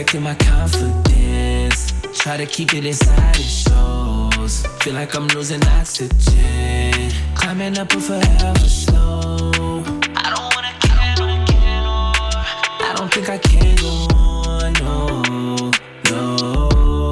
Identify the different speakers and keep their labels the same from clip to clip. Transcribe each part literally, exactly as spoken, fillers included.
Speaker 1: protecting my confidence. Try to keep it inside, it shows. Feel like I'm losing oxygen. Climbing up, but forever slow. I don't wanna get on, get on. I don't think I can go on, no, no.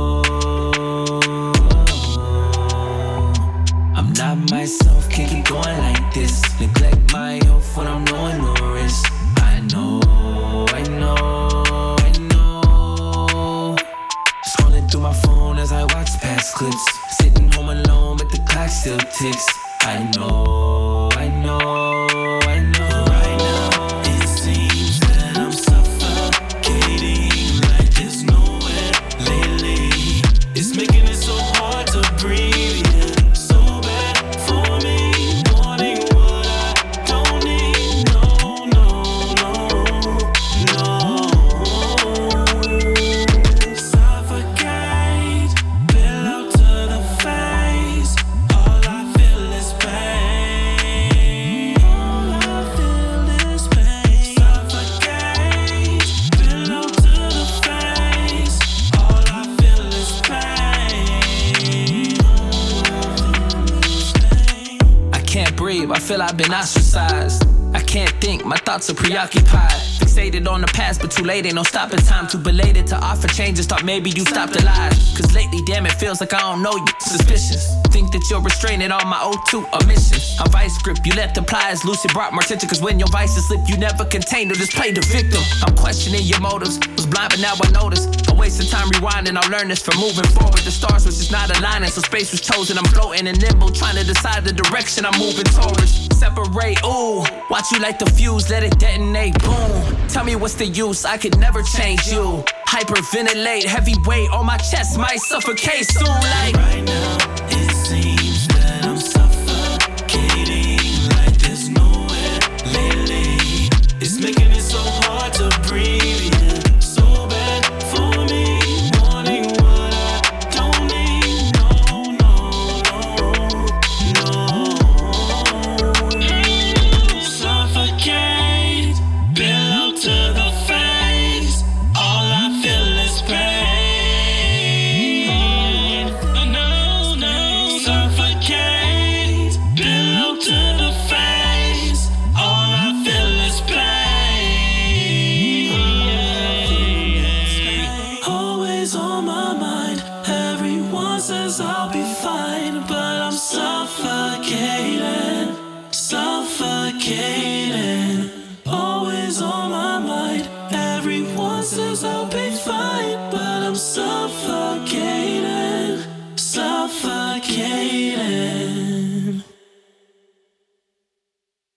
Speaker 1: I'm not myself, can't keep going like this. Neglect my health when I'm knowing no risk. I know, I know, I know. Scrolling through my phone as I watch past clips. Sitting home alone, but the clock still ticks. I know, I know, I know. Right now, it seems that I'm suffocating like there's nowhere lately. It's making it so hard to breathe, yeah. So bad for me, wanting what I don't need. No, no, no, no. Suffocate, pillow to the face. All I feel is pain. All I feel is pain. Suffocate, pillow to the face. All I feel is pain. I can't breathe, I feel I've been ostracized. I can't think, my thoughts are preoccupied. Fixated on the past, but too late, ain't no stopping time. Too belated to offer changes, thought maybe you stopped the lies. Cause lately, damn, it feels like I don't know you. Suspicious, think that you're restraining all my O two emissions. I'm vice grip, you let the pliers loose, it brought more tension. Cause when your vices slip, you never contain or just play the victim. I'm questioning your motives, was blind but now I notice. A waste of time rewinding, I'll learn this for moving forward. The stars was just not aligning, so space was chosen. I'm floating and nimble, trying to decide the direction I'm moving towards. Separate, ooh, watch you like the fuse, let it detonate, boom. Tell me what's the use, I could never change you. Hyperventilate, heavy weight on my chest, might suffocate soon like. Right now, it seems that I'm suffocating like there's nowhere lately. It's making it so hard to breathe, yeah. So bad for me, wanting what I don't need. No, no, no, no. Suffocate, pillow to the face. All I feel is pain. No, no. Suffocate, pillow to the face. All I feel is pain. Always on my mind. Everyone says I'll be fine, but I'm suffocating, suffocating. Always on my mind. Everyone says I'll be fine, but I'm suffocating.